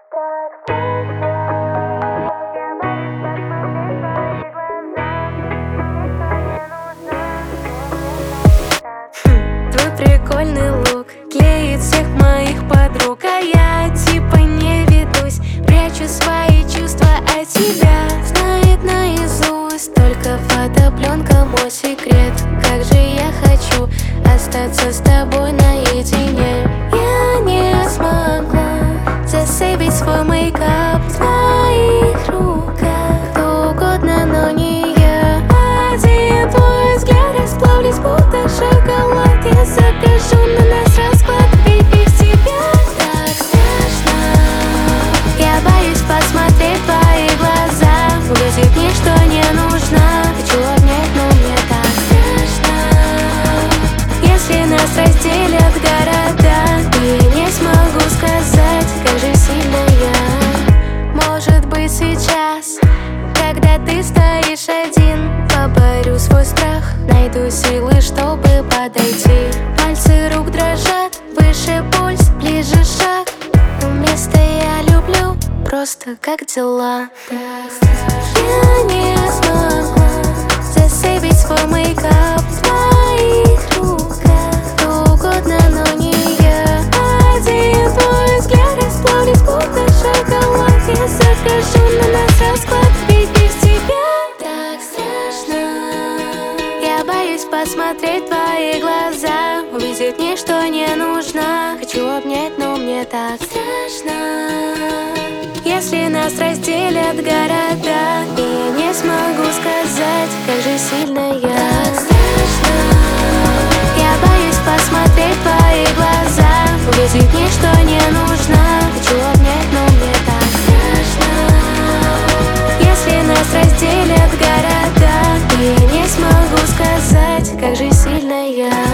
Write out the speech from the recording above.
Твой прикольный лук клеит всех моих подруг, а я типа не ведусь, прячу свои чувства от тебя. Знает наизусть только фотопленка мой секрет. Как же я хочу остаться с тобой наедине. Я не смогла засейвить свой мейкап в твоих руках. Кто угодно, но не я. Один твой взгляд расплавлюсь, будто шоколад. Я закажу на нас расклад, ведь без тебя так страшно. Я боюсь посмотреть в твои глаза, увидеть мне, что не нужно. Хочу обнять, но мне так страшно. Если нас разделят города, и не смогу сказать, как же сильно я. Может быть сейчас, когда ты стоишь один, поборю свой страх, найду силы, чтобы подойти. Пальцы рук дрожат, выше пульс, ближе шаг. Вместо «я люблю» просто «как дела». Я не смогла засейвить свой мейкап в твоих руках. Кто угодно, но не я. Один твой взгляд расплавлюсь, будто шоколад. Я закажу на нас расклад, ведь без тебя так страшно. Я боюсь посмотреть в твои глаза, увидеть мне, что не нужно. Хочу обнять, но мне так страшно. Если нас разделят города, и я не смогу сказать, как же сильно я. Так страшно. Я боюсь посмотреть в твои глаза, увидеть мне, что не нужно. Хочу обнять, но мне так страшно. Если нас разделят города, и я не смогу сказать, как же сильно я.